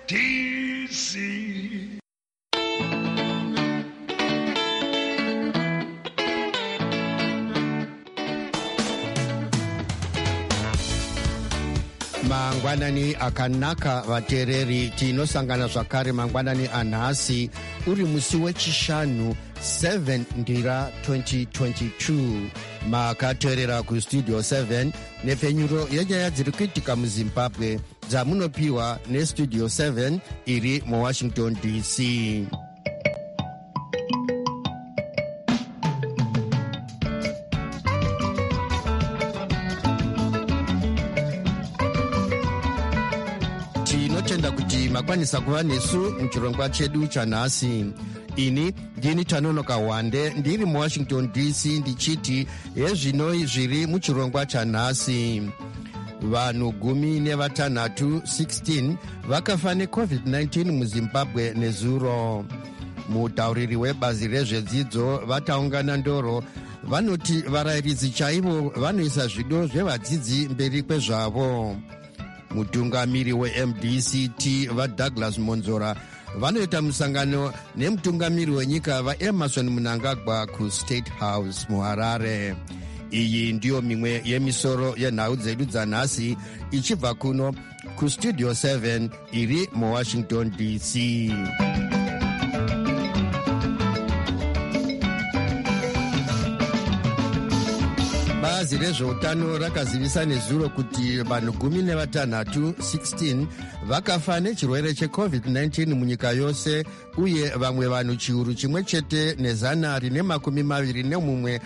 DC. Mangwanani akanaka vateereri, tinosangana zvakare mangwanani anhasi uri musi wechishanu 7 ndira 2022. Makateerera kustudio 7 nepfenyuro yenyaya dziri kuitika muzimbabwe dzamunopiwa nestudio 7 iri muwashington DC. Tinotenda kuti makwanisa kuva nesu muchirongwa chedu chanhasi. Ini ndini Tanonoka Wande ndiri muwashington DC ndichiti hezvinoi zviri muchirongwa chanhasi. Vanhu 16 vakafa neCovid-19 muZimbabwe nezuro. Mutauriri webazi rezvedzidzo vataungana ndoro vanoti varayiridzi chaivo vanoisa zvido zvevadzidzi mberi kwezvavo. Mutungamiri weMDCT vaDouglas Monzora vanoita musangano nemutungamiri wenyika vaEmerson Mnangagwa kuState House muHarare. Iyi ndiyo mimwe yemisoro yenhau dzedu dzanhasi ichibva kuno kustudio 7 iri muWashington DC. Bazi rezveutano rakazivisa nezuro kuti vanhu 16 vakafa nechirwere cheCovid-19 munyika yose, uye vamwe vanhu chiuru chimwe chete ne21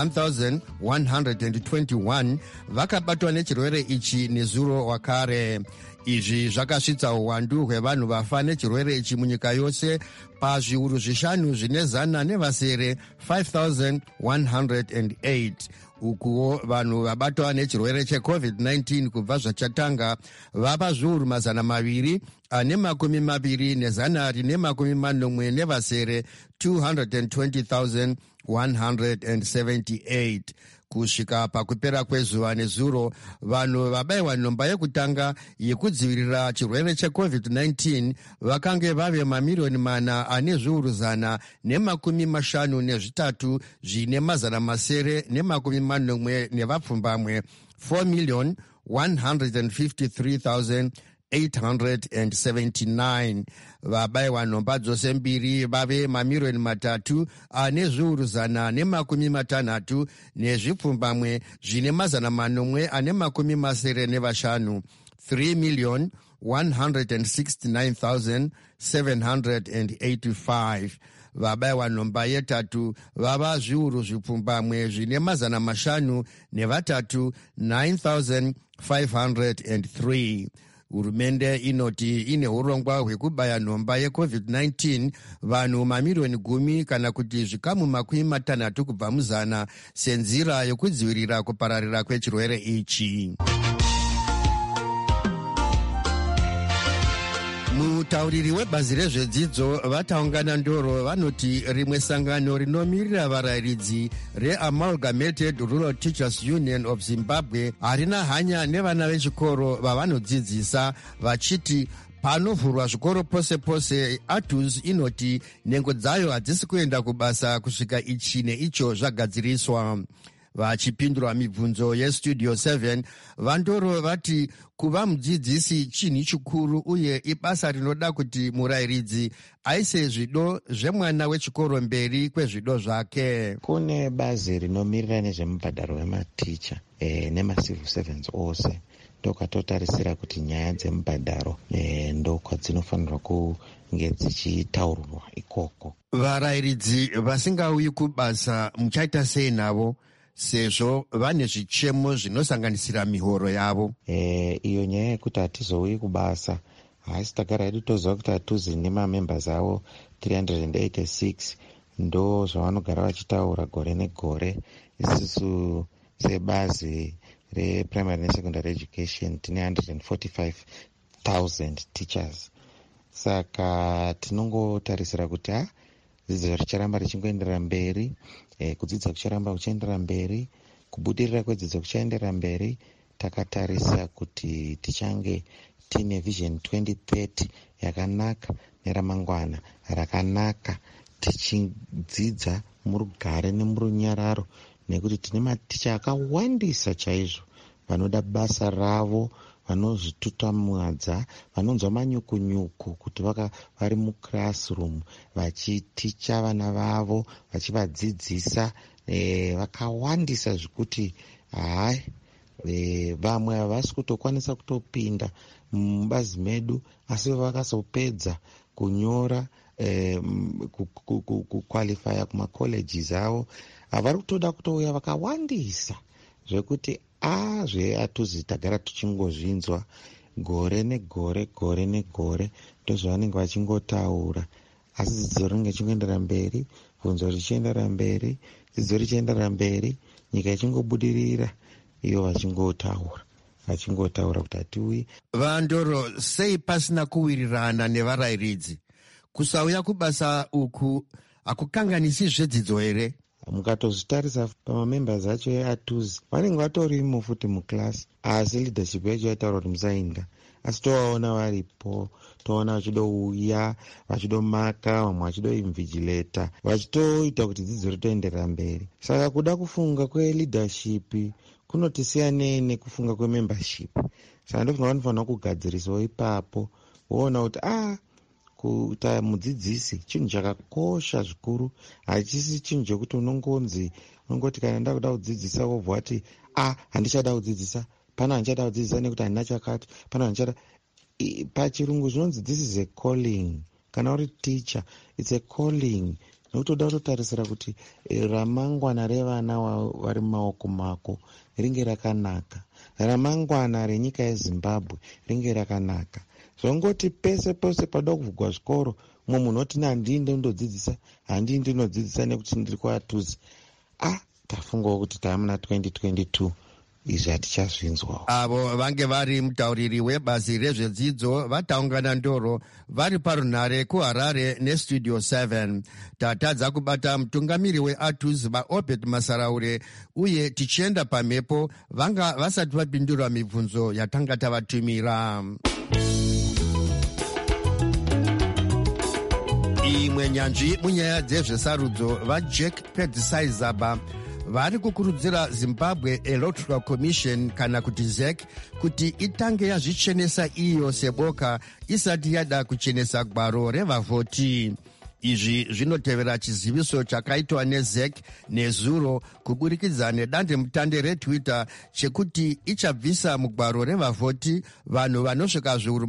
1121 vakabatwa nechirwere ichi nezuro wakare. Izvi zvakasvitsa uwandu hwevanhu vafa nechirwere ichi munyika yose pazviuru 5 zvine zana nevasere 5108. Ukuwo vanhu vabatwa nechirwere cheCovid-19 kubva zvachatanga vapa zviuru 220 nezana rinemanomwe nevasere 220,178. Kusvika pakupera kwezuva nezuro, vanhu vabayiwa nhomba yekutanga yekudzivirira chirwere cheCovid-19 vakange vave mamiliyoni 453 zvine mazana masere nemanomwe nevapfumbamwe 4,153,879. Vabayiwa nhomba dzose mbiri vave mamiliyoni 3,160,000 nezvipfumbamwe zvine mazana manomwe masere nevashanu 3,169,785. Vabayiwa nhomba yetatu vava zviuru zvipfumbamwe zvine mazana mashanu nevatatu 9,503. Hurumende inoti ine urongwa hwekubaya nhomba yeCovid-19 vanhu mamiliyoni 10 kana kuti zvikamu 60 kubva muzana senzira yokudzivirira kupararira kwechirwere ichi. Mutauriri webazi rezvedzidzo vataungana ndoro vanoti rimwe sangano rinomirira varayiridzi reAmalgamated Rural Teachers Union of Zimbabwe harina hanya nevana vechikoro vavanodzidzisa, vachiti panovhurwa zvikoro pose pose ATUS inoti nhengo dzayo hadzisi kuenda kubasa kusvika ichi neicho zvagadziriswa. Vachipindura mibvunzo yestudio 7 vandoro vati kuva mudzidzisi chinhu chikuru uye ibasa rinoda kuti murayiridzi aise zvido zvemwana wechikoro mberi kwezvido zvake. Kune bazi rinomirira nezvemubhadharo wematicha nemacivil servants ose ndokatotarisira kuti nyaya dzemubhadharo ndokwadzinofanirwa kunge dzichitaurwa ikoko. Varayiridzi vasingauyi kubasa muchaita sei navo sezvo vane zvichemo zvinosanganisira mihoro yavo? Iyo nyaya yekuti hatizouyi kubasa, hasi tagara hedu toziva kuti hatuzi nemamembers avo 386 ndo zvavanogara vachitaura gore negore. Isusu sebazi reprimary nesecondary education tine 145,000 teachers. Saka tinongotarisira kuti dzidzo richaramba richingoenderera mberi, kudzidza kucharamba kuchiendera mberi, kubudirira kwedzidzo kuchaendera mberi. Takatarisa kuti tichange tiine vision 2030 yakanaka neramangwana rakanaka, tichidzidza murugare nemurunyararo, nekuti tine maticha akawandisa chaizvo vanoda basa ravo, vanozvitutamwadza, vanonzwa manyukunyuku kuti vari mukirasirumu vachiticha vana vavo, vachivadzidzisa. Vakawandisa zvekuti vamwe havasi kutokwanisa kutopinda mubazi medu, asi vakazopedza kunyora kukwalifaya kumacolleges avo, vari kutoda kutouya vakawandisa zvekuti zveatuzi tagara tuchingozvinzwa gore negore gore negore, ndozvavanenge vachingotaura. Asi dzidzo rinenge chingoendera mberi, bvunzo richiendera mberi, dzidzo richiendera mberi, nyika ichingobudirira, iyo vachingotaura kuti hatiuyi. Vandoro, sei pasina kuwirirana nevarayiridzi? Kusauya kubasa uku hakukanganisi zvedzidzo here? Mukatozvitarisa pamamembers acho eatuzi vanenge vatorimo futi mukilasi, asi leadership yacho yaitaura kuti musainda. Asi tovaona varipo, toona vachidouya, vachidomaka, vamwe vachidoinvigilata, vachitoita kuti dzidzo ritoenderera mberi. Saka kuda kufunga kweleadership kunotisiyanei nekufunga kwemembership. Saka ndofunga vanofanira kugadzirisawo ipapo, voona kuti kuita mudzidzisi chinhu chakakosha zvikuru, hachisi chinhu chekuti unongoti kana ndakuda kudzidzisa wobva wati handichada kudzidzisa, pana handichada kudzidzisa nekuti handina chakati, pana handichada. Pachirungu zvinonzi this is a calling. Kana uri teacher, it's a calling. Nokutoda kutotarisira kuti ramangwana revana vari mumaoko mako ringe rakanaka, ramangwana renyika yeZimbabwe ringe rakanaka. Zvongoti pese pose pada kuvhugwa zvikoro, mumwe munhu oti handii ndinodzidzisa, handii ndinodzidzisa nekuti ndiri kuatuzi. Tafungawo kuti taamuna 2022 izvi hatichazvinzwawo. Avo vange vari mutauriri webazi rezvedzidzo vataungana ndoro vari parunhare kuHarare nestudio 7. Tatadza kubata mutungamiri weatuzi vaObed Masaraure, uye tichienda pamhepo vanga vasati vapindura mibvunzo yatanga tavatumira. Imwe nyanzvi munyaya dzezvesarudzo vaJack Pedzisai-Zaba vari kukurudzira Zimbabwe Electoral Commission kana kuti ZEC kuti itange yazvichenesa iyo seboka isati yada kuchenesa gwaro revavhoti. Izvi zvinotevera chiziviso chakaitwa neZEC nezuro kuburikidza nedandemutande reTwitter chekuti ichabvisa mugwaro revavhoti vanhu vanosvika zviuru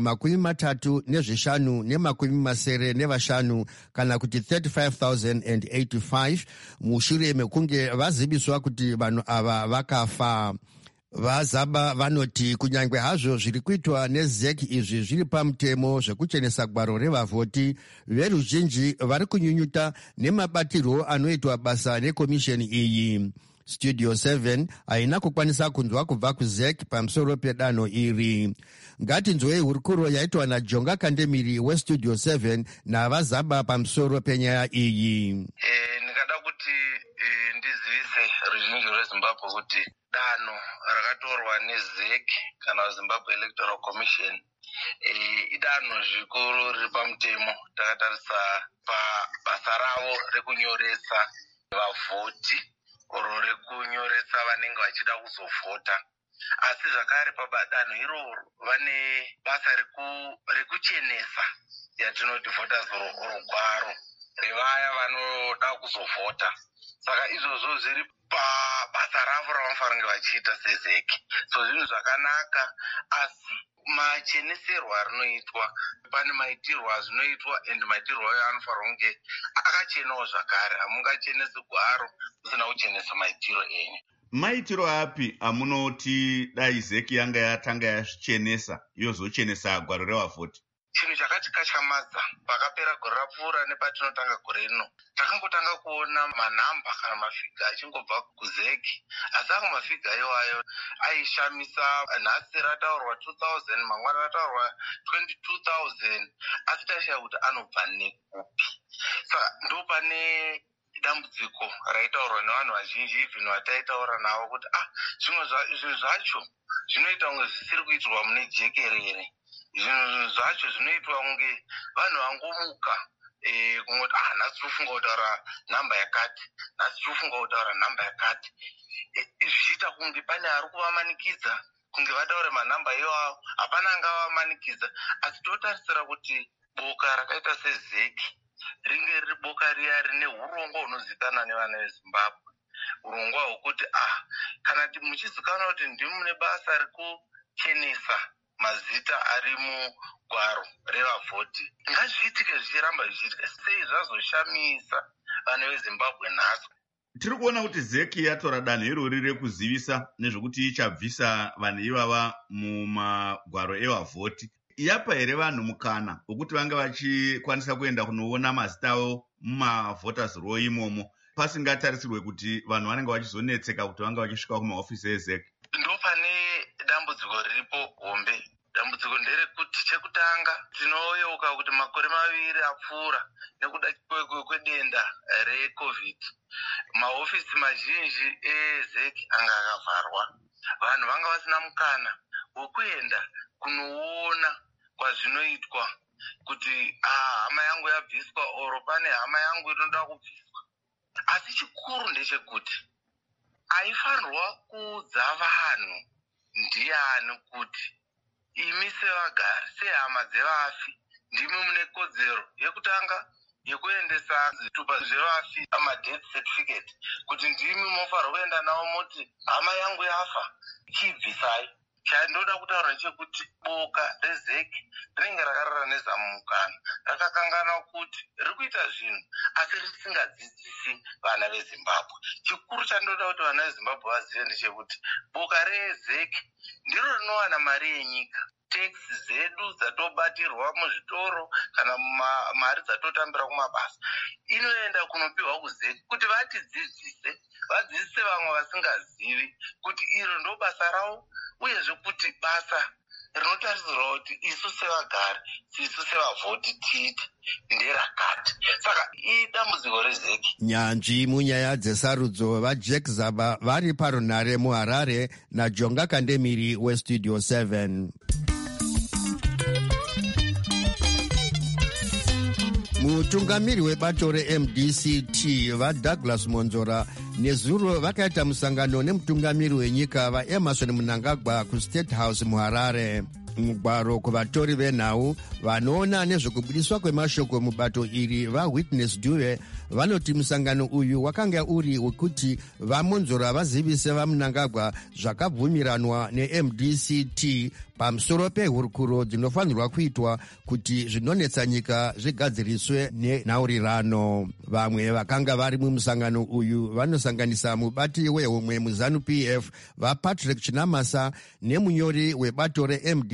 35,985 kana kuti 35,085 mushure mekunge vaziviswa kuti vanhu ava vakafa. VaZaba vanoti kunyange hazvo zviri kuitwa neZEC izvi zviri pamutemo zvekuchenesa gwaro revavhoti, veruzhinji vari kunyunyuta nemabatirwo anoitwa basa nekomisheni iyi. Studio 7 haina kukwanisa kunzwa kubva kuZEC pamusoro pedanho iri. Ngatinzwei hurukuro yaitwa naJonga Kandemiri weStudio 7 navaZaba pamusoro penyaya iyi. Ndingada kuti ndizivise ruzhinji rweZimbabwe kuti danho rakatorwa neZEC kana Zimbabwe Electoral Commission idanho zvikuru riri pamutemo. Takatarisa pabasa ravo rekunyoresa vavhoti oro rekunyoresa vanenge vachida kuzovhota. Asi zvakare padanho iroro vane basa rekuchenesa yatinoti voters roll gwaro revaya vanoda kuzovhota. Saka izvozvo zviri pabasa ravo ravanofanira kunge vachiita seZEC. So zvinhu zvakanaka, asi macheneserwo arinoitwa, pane maitirwo azvinoitwa and maitirwo ayo anofanira kunge akachenawo zvakare. Hamungachenesi gwaro musina kuchenesa maitiro enyu. Maitiro api amunoti dai ZEC yanga yatanga yazvichenesa yozochenesa gwaro revavhoti? Chinhu chakatikatyamadza pakapera gore rapfuura nepatinotanga gore rino, takangotanga kuona manhamba kana mafiga achingobva kuZEC, asi ako mafiga iwayo aishamisa. Nhasi rataurwa 2000, mangwana rataurwa 22,000, asi taishaya kuti anobva nekupi. Saka ndo pane dambudziko raitaurwa nevanhu vazhinji, even vataitaura navo kuti zvimwe zvacho zvinoita kunge zvisiri kuitirwa mune jekerere. zvinhu zvacho zvinoitwa kunge vanhu vangomuka kungoti nhasi tofunga kutaura nhamba yakati, nhasi tofunga kutaura nhamba yakati, zvichiita kunge pane ari kuvamanikidza kunge vataure manhamba iwawo. Hapana angavamanikidza, asi totarisira kuti boka rakaita sezeki ringe riri boka riya rine urongwa hunozikanwa nevana vezimbabwe, urongwa hwokuti kana muchizikanwa kuti ndimune basa rekuchenesa mazita ari mugwaro revavhoti, ngazviitike zvichiramba zvichiitika. Sei zvazoshamisa vana vezimbabwe nhasi? Tiri kuona kuti zeki yatora danho irori rekuzivisa nezvokuti ichabvisa vanhu ivava mumagwaro evavhoti. Yapa here vanhu mukana wekuti vange vachikwanisa kuenda kunoona mazita avo mumavhoters row imomo, pasingatarisirwe kuti vanhu vanenge vachizonetseka kuti vange vachisvika kumahofisi ezeki? Ndo pane dambudziko riripo hombe. Dambudziko nderekuti chekutanga tinoyeuka kuti makore 2 apfuura nekuda kwedenda reCovid, mahofisi mazhinji ezeki anga akavharwa. Vanhu vanga vasina mukana wekuenda kunoona kwazvinoitwa kuti hama yangu yabviswa oro pane hama yangu inoda kubviswa. Asi chikuru ndechekuti aifanirwa kuudza vanhu ndiani kuti imi sevagari, sehama dzevafi, ndimi mune kodzero yekutanga yekuendesa zvitupa zvevafi amadeath certificate, kuti ndimi mofanirwa kuenda navo moti hama yangu yafa, chibvisai. Chandoda kutaura chekuti boka rezeki rinenge rakararanisa mumukana, rakakanganwa kuti riri kuita zvinhu asi risingadzidzisi vana vezimbabwe. Chikuru chandoda kuti vana vezimbabwe vazive ndechekuti boka rezeki ndiro rinowana mari yenyika. Teksi zedu dzatobatirwa muzvitoro kana mari dzatotambira kumabasa inoenda kunopiwa kuzeki kuti vatidzidzise, vadzidzise vamwe vasingazivi kuti iro ndo basa ravo, uyezve kuti basa rinotarisirwa kuti isu sevagari, isu sevavhoti tiite nderakati. Saka idambudziko rezeki. Nyanzvi munyaya dzesarudzo vaJack Zaba vari parunhare muHarare naJonga Kandemiri weStudio 7. Mutungamiri webato reMDCT vaDouglas Monzora nezuro vakaita musangano nemutungamiri wenyika vaEmerson Mnangagwa kuState House muHarare. Mugwaro kuvatori venhau vanoona nezvekubudiswa kwemashoko mubato iri vaWitness Dube vanoti musangano uyu wakanga uri wekuti vaMonzora vazivise vaMnangagwa zvakabvumiranwa neMDCT pamusoro pehurukuro dzinofanirwa kuitwa kuti zvinonetsa nyika zvigadziriswe nenhaurirano. Vamwe vakanga vari mumusangano uyu vanosanganisa mubati wehumwe muZANU-PF vaPatrick Chinamasa nemunyori webato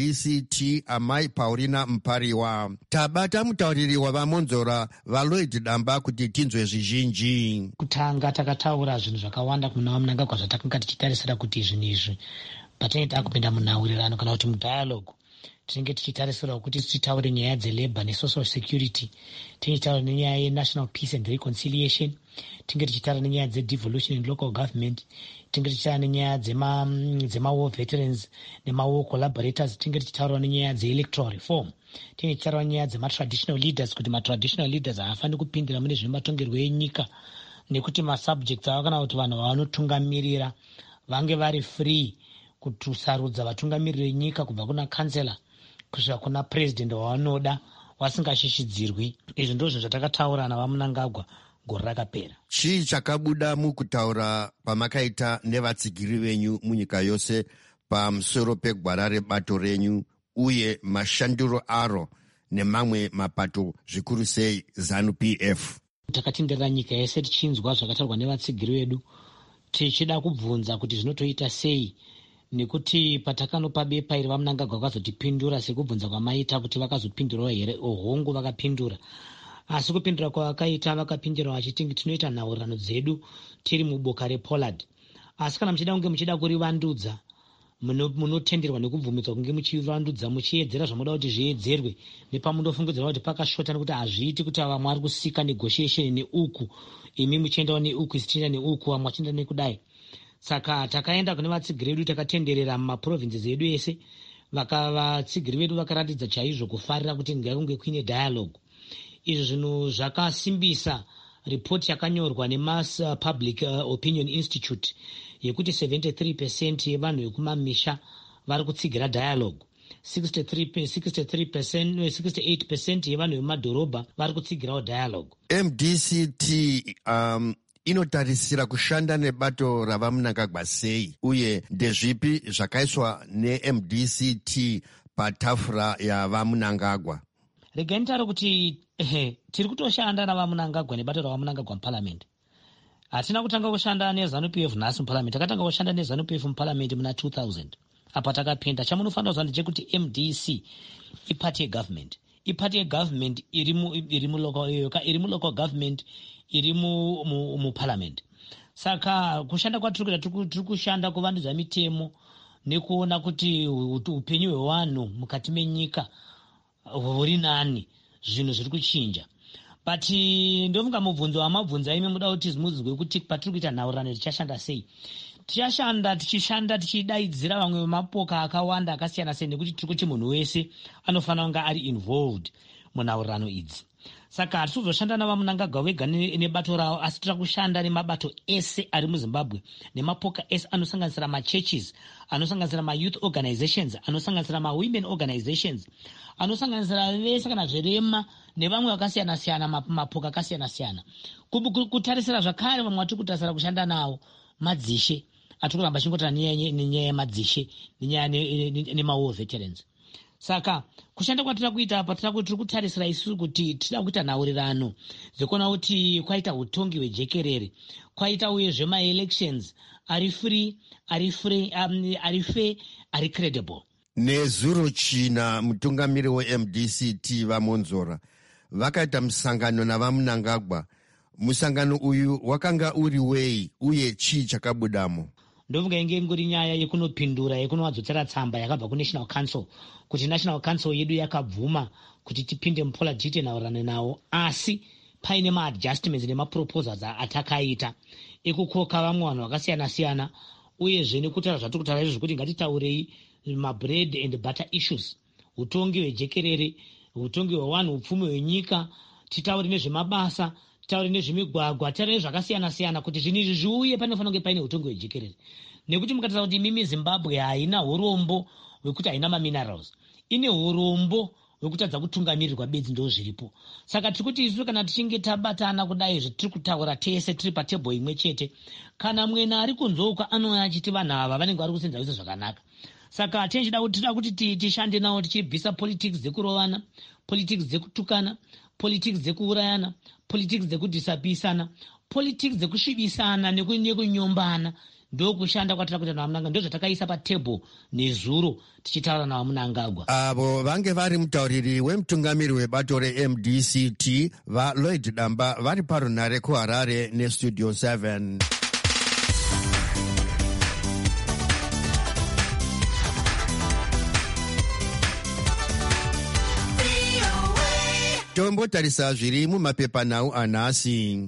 reMDCT Amai Paulina Mpariwa. Tabata mutauriri wavaMonzora vaLloyd Damba kuti tinzwe zvizhinji. Kutanga takataura zvinhu zvakawanda kuna Mnangagwa zvatakanga tichitarisira kuti zvinhu izvi patinenge takupinda munhaurirano kana kuti mudialogue tinenge tichitarisira kuti tichitaure nyaya dzelabor nesocial security, tichitaura nenyaya yenational peace and reconciliation, tinenge tichitaura nenyaya dzedevolution and local government, tinenge tichitaura nenyaya dzemawar veterans nemawar collaborators, tinenge tichitaura nenyaya dzeelectoral reform, tinenge tichitaura nenyaya dzematraditional leaders kuti matraditional leaders haafaniri kupindira mune zvematongerwo enyika, nekuti masubjects ava kana kuti vanhu vanotungamirira vange vari free kutusarudza vatungamiriri venyika kubva kuna kansela kusvika kuna president wavanoda vasingashishidzirwi. Izvi ndozvo zvatakataura navaMnangagwa gore rakapera. Chii chakabuda mukutaura pamakaita nevatsigiri venyu munyika yose pamusoro pegwara rebato renyu uye mashandiro aro nemamwe mapato zvikuru sei ZANU-PF? Takatenderera nyika yese tichinzwa zvakataurwa nevatsigiri vedu, tichida kubvunza kuti zvinotoita sei, nekuti patakanopa bepa iri vaMnangagwa vakazotipindura sekubvunza kwamaita kuti vakazopindurawo here. Hongu vakapindura, asi kupindura kwavakaita vakapindura vachiti tinoita nhaurirano dzedu tiri muboka rePollard, asi kana muchida kunge muchida kurivandudza munotenderwa nekubvumidzwa kunge muchivandudza muchiedzera zvamuda kuti zviedzerwe nepamundofungidzira kuti pakashota nekuti hazviiti kuti vamwe vari kusika negotiation neuku, imi muchiendawo neuku, isi tichienda neuku, vamwe vachienda nekudai. Saka takaenda kune vatsigiri vedu takatenderera mumaprovinces edu ese vatsigiri vedu vakaratidza chaizvo kufarira kuti ngakunge kuine dialogue. Izvi zvinhu zvakasimbisa ripoti yakanyorwa neMass Public Opinion Institute yekuti 73% yevanhu vekumamisha vari kutsigira dialogue, 68% yevanhu vemumadhorobha vari kutsigirawo dialogue. MDCT inotarisira kushanda nebato ravaMnangagwa sei, uye ndezvipi zvakaiswa neMDCT patafura yavaMnangagwa? Regai nditaure kuti tiri kutoshanda navaMnangagwa nebato ravaMnangagwa muparliament. Hatina kutanga kushanda neZANU-PF nhasi muparliament, takatanga kushanda neZANU-PF muparliament muna 2000. Apa takapenda. Chamunofanira kuziva ndechekuti MDC ipati yegovernment. Ipati yegovernment iri mulocal government, iri muparliament. Saka kushanda kwatiri tiri kushanda kuvandudza mitemo nekuona kuti upenyu hwevanhu mukati menyika huri nani, zvinhu zviri kuchinja. But ndofunga mubvunzo wamabvunza imi muda kuti muzive kuti patiri kuita nhaurirano tichashanda sei. Tichishanda tichidaidzira vamwe vemapoka akawanda akasiyana siyana, nekuti tiri kuti munhu wese anofanira kunge ari involved munhaurirano idzi. Saka hatisi kuzoshanda navaMnangagwa vega nebato ravo, asi tiri kushanda nemabato ese ari muZimbabwe, nemapoka ese anosanganisira machurches, anosanganisira mayouth organizations, anosanganisira mawomen organizations, anosanganisira vese kana zvirema nevamwe vakasiyana siyana, mapoka akasiyana siyana. Kutarisira zvakare vamwe vatiri kutarisira kushanda navo madzishe, atiri kuramba chingotara nenyaya yemadzishe nenyaya nemawar veterans. Saka kushanda kwatira kuita apa tiri kutarisira isusu kuti tida kuita nhaurirano dzekuona kuti kwaita utongi hwejekerere, kwaita uyezve maelections ari free, ari fair, ari credible. Nezuro china mutungamiri weMDCT vaMonzora vakaita musangano navaMnangagwa. Musangano uyu wakanga uri wei uye chii chakabudamo? Ndofunga inge ingori nyaya yekunopindura, yekunowadzotsera tsamba yakabva kuNational Council kuti National Council yedu yakabvuma kuti tipinde mupolitiki tiite nhaurirano nawo, asi paine maadjustments nemaproposals atakaita ekukoka vamwe vanhu vakasiyana siyana, uyezve nekutaura zvatiri kutaura izvo kuti ngatitaurei mabread and butter issues, utongi hwejekerere, utongi hwevanhu, upfumi hwenyika, titaure nezvemabasa, tauri nezvemigwagwa, tauri nezvakasiyana siyana, kuti zvinhu izvi zviuye panofanira kunge paine utongi hwejekerere. Nekuti mukataura kuti mimi Zimbabwe haina urombo hwekuti haina maminerals, ine urombo hwekutadza kutungamirirwa bedzi ndo zviripo. Saka tiri kuti isu kana tichinge tabatana kudai tiri kutaura tese tiri patebho imwe chete, kana mwena ari kunzouka anouya achiti vanhu ava vanenge vari kusenza vese zvakanaka. Saka tinoda kuti tishande navo tichibvisa politics dzekurovana, politics dzekutukana, politics dzekuurayana, politics dzekudhisapisana, politics dzekusvibisana nekunyombana. Ndokushanda kwatira kuita navaMnangagwa, ndo zvatakaisa patebho nezuro tichitaura navaMnangagwa. Avo vange vari mutauriri wemutungamiri webato reMDCT vaLloyd Damba vari parunhare kuHarare neStudio 7. Tombotarisa zviri mumapepanhau anhasi.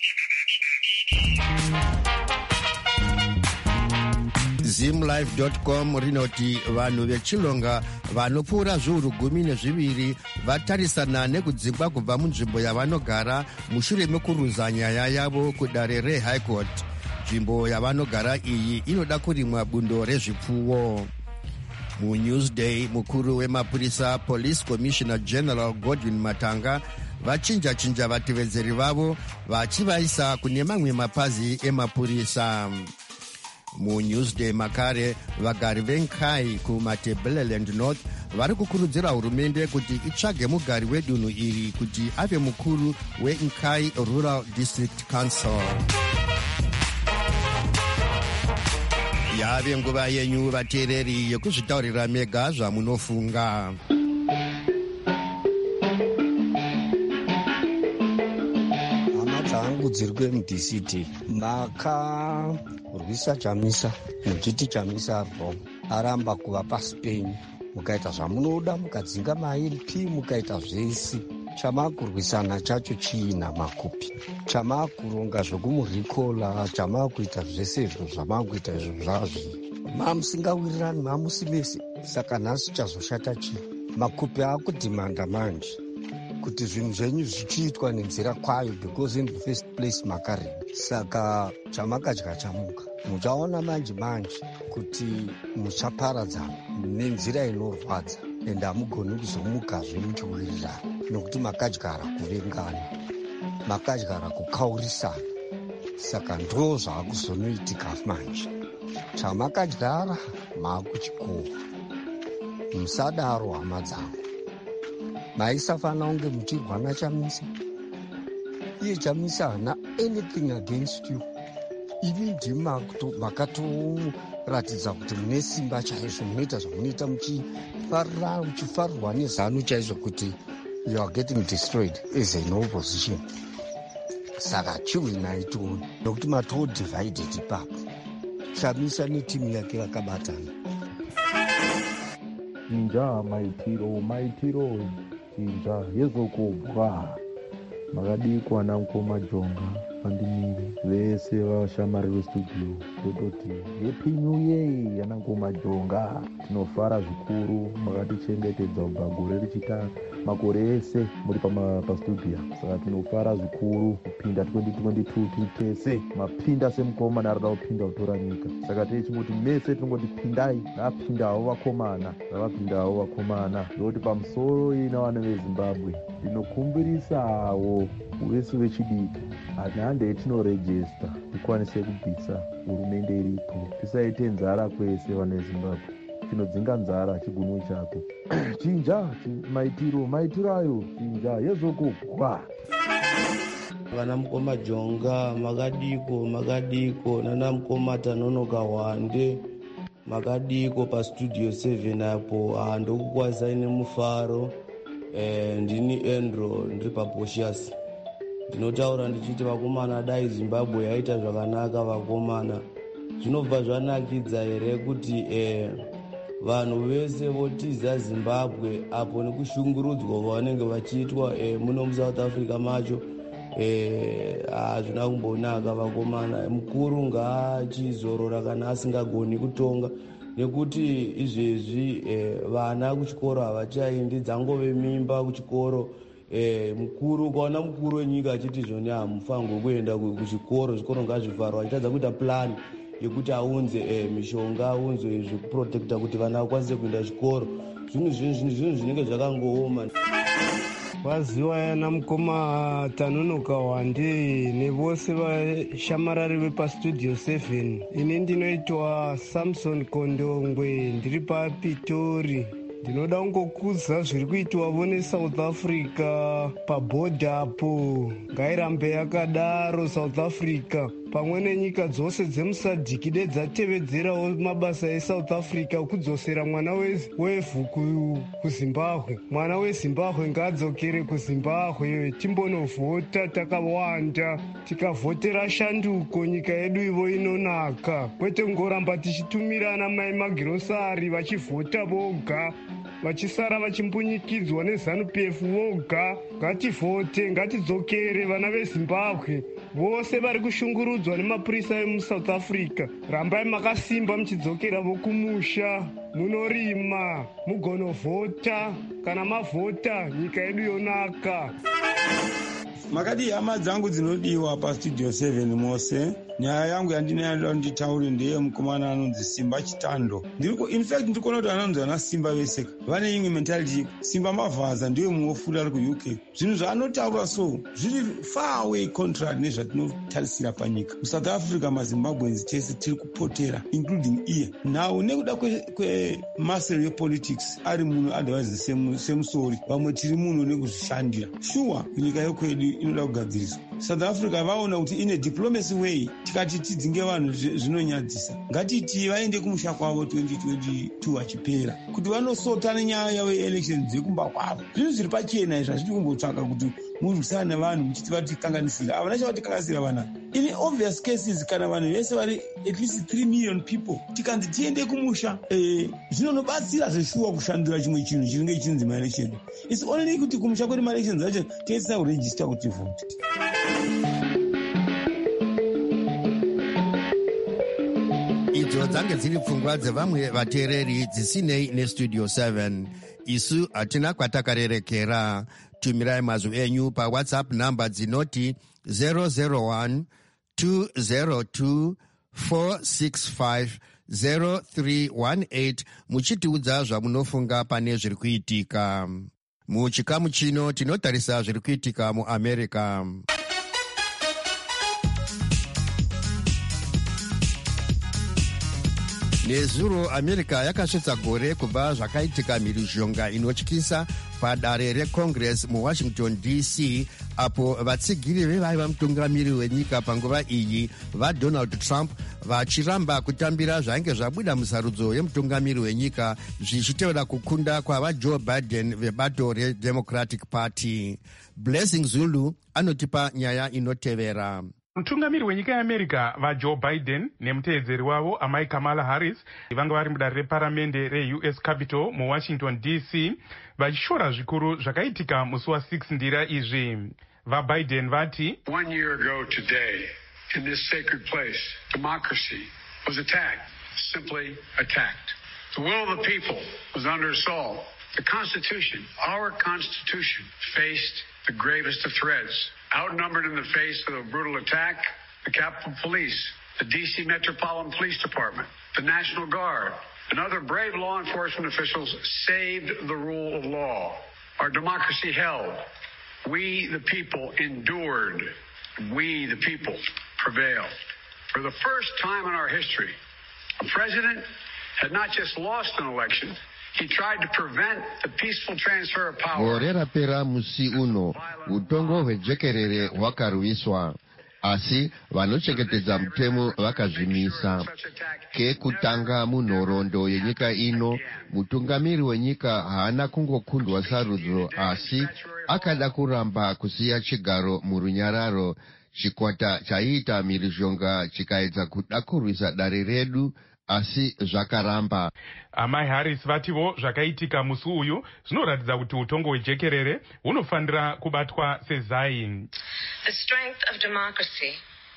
Zimlive.com rinoti vanhu vechilonga vanopfuura zviuru 12 vatarisana nekudzingwa kubva munzvimbo yavanogara mushure mekuruza nyaya yavo kudare reHigh Court. Nzvimbo yavanogara iyi inoda kurimwa bundo rezvipfuwo. MuNewsday mukuru wemapurisa Police Commissioner General Godwin Matanga vachinja vatevedzeri vavo vachivaisa kune mamwe mapazi emapurisa. MuNewsday makare vagari venkai kuMatabeleland North vari kukurudzira hurumende kuti itsvage mugari wedunhu iri kuti ave mukuru weNkai Rural District Council. Yave nguva yenyu vateereri yekuzvitaurira mega zvamunofunga. Hama dzangu dziri kuMDCT makarwisa Chamisa, muchiti Chamisa arbo aramba kuva pasi penyu, mukaita zvamunoda, mukadzinga maLP, mukaita zvese. Chamakurwisana chacho chiina makupi, chamakuronga zvokumurikola, chamakuita zvese izvo zvamakuita izvo zvazvi mamusingawirirani mamusi mese. Saka nhasi chazoshata chii? Makupi akudhimanda manje kuti zvinhu zvenyu zvichiitwa nenzira kwayo, because in the first place makareba. Saka chamakadya chamuka. Muchaona manje kuti muchaparadzana nenzira inorwadza, ende hamugoni kuzomukazve muchiwirirana nokuti makadyara kuvengana, makadyara kukaurisana. Saka ndo zvaakuzonoitika manje. Chamakadyara maakuchikova. Musadaro hama dzangu. Maisafana kunge muchirwana Chamisa. Iye Chamisa hana anything against you. Ini ndima makatoratidza kuti mune simba chaizvo, munoita zvamunoita muchifarirwa nezano chaizvo kuti you are getting destroyed as an opposition. Saka chiwinai tione, nokuti matoo divided ipapo. Chamisa netimu yake vakabatana. Chinja maitiro chinja yezokobwa makadikwa namukoma Jonga pandimire vese vashamari vestudio tototi happy new year yanangoma Jonga. Tinofara zvikuru, makatichengetedza kubva gore richitanga, makore ese muri pastudio. Saka tinofara zvikuru kupinda 2022 titese mapinda semukomana arida kupinda kutora nyika. Saka tichingoti mese tinongoti pindai, napindawo vakomana ndokuti pamusoro ina vana veZimbabwe ndinokumbirisawo vese vechidiki hande yetinorejesta tikwanise kubvisa hurumende iripo. Tisaite nzara kwese vana veZimbabwe, tinodzinga nzara chigunwe chako. Chinja maitiro ayo chinja yezokogwa. Vana mukoma Jonga makadiko nana mukoma Tanonoka Hwande makadiko pastudio 7 apo. Ndokukwazai nemufaro. Ndini Endro ndiri paPosius. Ndinotaura ndichiti vakomana dai Zimbabwe yaita zvakanaka vakomana. Zvinobva zvanakidza here kuti vanhu vese votiza Zimbabwe apo nekushungurudzwa vanenge vachiitwa muno muSouth Africa macho. Hazvina kumbonaka vakomana. Mukuru ngaachizorora kana asingagoni kutonga, nekuti izvezvi vana kuchikoro havachaendi, dzangove mimba kuchikoro. Mukuru ukaona mukuru wenyika achiti zvoni hamufanirwi kuenda kuchikoro, zvikoro ngazvivharwa, achitadza kuita plan yekuti aunze mishonga, aunze zvekuprotekta kuti vana vakwanise kuenda chikoro. Zvinhu zvinenge zvakangooma. Vaziwa yana mukoma Tanonoka Hwande nevose vashamarari vepastudio 7. Ini ndinoitwa Samson Kondongwe, ndiri paPitori. Ndinoda kungokudza zviri kuitwa vone South Africa pabhodha apo. Ngairambe yakadaro South Africa. Pamwe nenyika dzose dzemusadhiki dei dzatevedzerawo mabasa eSouth Africa okudzosera mwana wevhu kuZimbabwe. Mwana weZimbabwe ngaadzokere kuZimbabwe, timbonovhota takawanda, tikavhotera shanduko nyika yedu ivo inonaka. Kwete kungoramba tichitumira ana mai magirosari vachivhota voga, vachisara vachimbunyikidzwa neZANU-PF voga. Ngativhote, ngatidzokere vana veZimbabwe vose vari kushungurudzwa nemapurisa emuSouth Africa. Rambai makasimba muchidzokera vokumusha, munorima, mugonovhota. Kana mavhota nyika yedu yonaka. Makadi hama dzangu dzinodiwa pastudio 7 mose. Nyaya yangu yandinoda nditaure ndeye mukomana anonzi Simba Chitando. In fact ndikuona kuti anonzi ana Simba vese vane imwe mentality. Simba Mavhaza ndiye mumwe wofunda ari kuUK. Zvinhu zvaanotaura so zviri far away contrary nezvatinotarisira panyika. MuSouth Africa maZimbabweans tese tiri kupotera, including iye. Now nekuda kwemasero yepolitics ari munhu advise semusori, vamwe tiri munhu nekuzvishandira. Sure nyika yekwedu inoda kugadziriswa. South Africa vaona kuti ine diplomacy way tikati tidzinge vanhu zvinonyadzisa. Ngatiti vaende kumusha kwavo 2022 vachipera kuti vanosota nenyaya yavo yeelection dzekumba kwavo. Zvinhu zviri pachena izvi hazvidi kumbotsvaka kuti murwisana nevanhu muchiti vatikanganisira. Havana chavatikanganisira vana. In obvious cases kana vanhu vese vari at least 3 million people tikanzi tiende kumusha zvinonobatsira zveshuwa kushandura chimwe chinhu chinenge chinzi maelection. It's only kuti kumusha kwedu maelections acho tiesina kurejista kuti vote. idzo dzange dziri pfungwa dzevamwe vateereri dzisinei nestudio 7. Isu hatina kwatakarerekera. Tumirai mazwi enyu pawhatsapp namba dzinoti 001 202 465 0318 muchitiudza zvamunofunga pane zviri kuitika. Muchikamu chino tinotarisa zviri kuitika muAmerica. Nezuro America yakasvitsa gore kubva zvakaitika mhirizhonga inotyisa padare reCongress muWashington DC, apo vatsigiri vevaiva mutungamiri wenyika panguva iyi vaDonald Trump vachiramba kutambira zvainge zvabuda musarudzo yemutungamiri wenyika, zvichitevera kukunda kwavaJoe Biden vebato reDemocratic Party. Blessing Zulu anotipa nyaya inotevera. Mutungamiri wenyika yeAmerica vaJoe Biden nemuteedzeri wavo amai Kamala Harris vanga vari mudare reparamende reUS Capitol muWashington DC vachishora zvikuru zvakaitika musi wa6 ndira izvi. VaBiden vati, 1 year ago today in this sacred place democracy was attacked, simply attacked. The will of the people was under assault. The Constitution, our Constitution, faced the gravest of threats. Outnumbered in the face of a brutal attack, the Capitol Police, the D.C. Metropolitan Police Department, the National Guard, and other brave law enforcement officials saved the rule of law. Our democracy held. We, the people, endured. We, the people, prevailed. For the first time in our history, a president had not just lost an election, he tried to prevent the peaceful transfer of power. Gore rapera musi uno utongo hwejekerere hwakarwiswa, asi vanochengetedza mutemo vakazvimisa. Kekutanga munhoroondo yenyika ino, mutungamiri wenyika haana kungokundwa sarudzo, asi akada kuramba kusiya chigaro murunyararo. Chikwata chaiita mhirizhonga chikaedza kuda kurwisa dare redu, asi zvakaramba. Amai Harris vativo zvakaitika musi uyu zvinoratidza kuti utongo hwejekerere hunofanira kubatwa sezai. The strength of democracy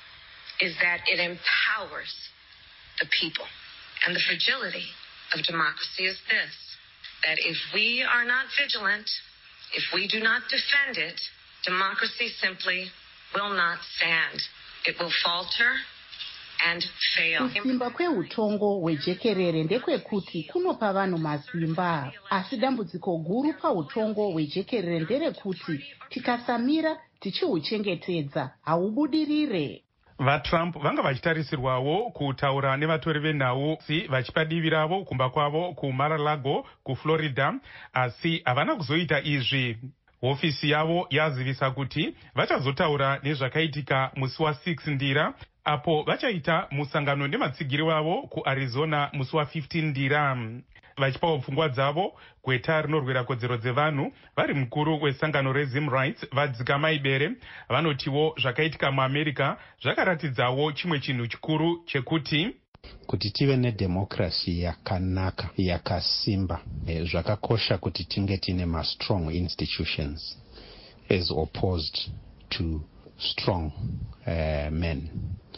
is that it empowers the people. And the fragility of democracy is this, that if we are not vigilant, if we do not defend it, democracy simply will not stand. It will falter and fail. Kusimba kweutongo hwejekerere ndekwekuti kunopa vanhu masimba, asi dambudziko guru pautongo hwejekerere nderekuti tikasamira tichihuchengetedza haubudirire. VaTrump vanga vachitarisirwawo kutaura nevatori venhau vachipa divi ravo kumba kwavo kuMar-a-Lago kuFlorida, asi havana kuzoita izvi. Hofisi yavo yazivisa kuti vachazotaura nezvakaitika musi wa6 ndira, apo vachaita musangano nevatsigiri vavo kuArizona musi wa15 ndira. Vachipawo pfungwa dzavo gweta rinorwira kodzero dzevanhu, vari mukuru wesangano reZim Rights vadzikama ibere vanotiwo zvakaitika muAmerica zvakaratidzawo chimwe chinhu chikuru chekuti kuti tive nedemokrasi yakanaka yakasimba, zvakakosha kuti tinge tine ma-strong institutions as opposed to strong men.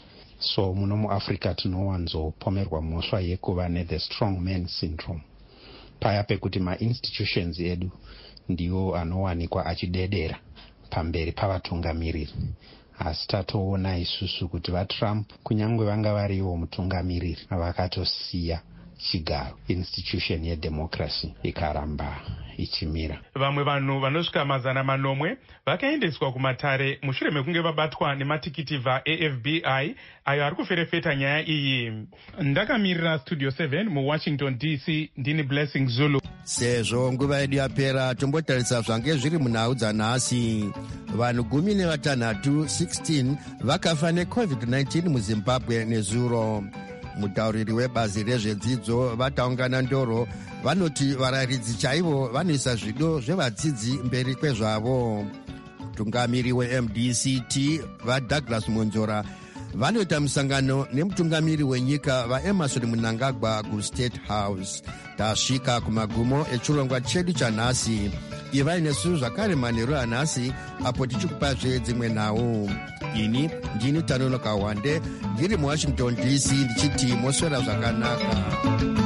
So muno muAfrica tinowanzopomerwa mhosva yekuva ne-the strong man syndrome, paya pekuti ma-institutions edu ndiwo anowanikwa achidedera pamberi pavatungamiriri. Asi tatoona isusu kuti vaTrump kunyangwe vanga variwo mutungamiriri vakatosiya chigaro, institution yedemokrasi ikaramba ichimira. Vamwe vanhu vanosvika 100 vakaendeswa kumatare mushure mekunge vabatwa nematikiti vaAFBI ayo ari kuferefeta nyaya iyi. Ndakamirira Studio 7 muWashington DC, ndini Blessing Zulu. Sezvo nguva yedu yapera, tombotarisa zvange zviri munhau dzanhasi. Vanhu 16 vakafa neCovid-19 muZimbabwe nezuro. Mutauriri webazi rezvedzidzo vataungana ndoro vanoti varayiridzi chaivo vanoisa zvido zvevadzidzi mberi kwezvavo. Mutungamiri weMDCT vaDouglas Monzora vanoita musangano nemutungamiri wenyika vaEmerson Mnangagwa kuState House. Tasvika kumagumo echirongwa chedu chanhasi. ivai nesu zvakare manheru anhasi apo tichikupazve dzimwe nhau. Ini ndini Tanonoka Wande ndiri muWashington DC ndichiti moswera zvakanaka.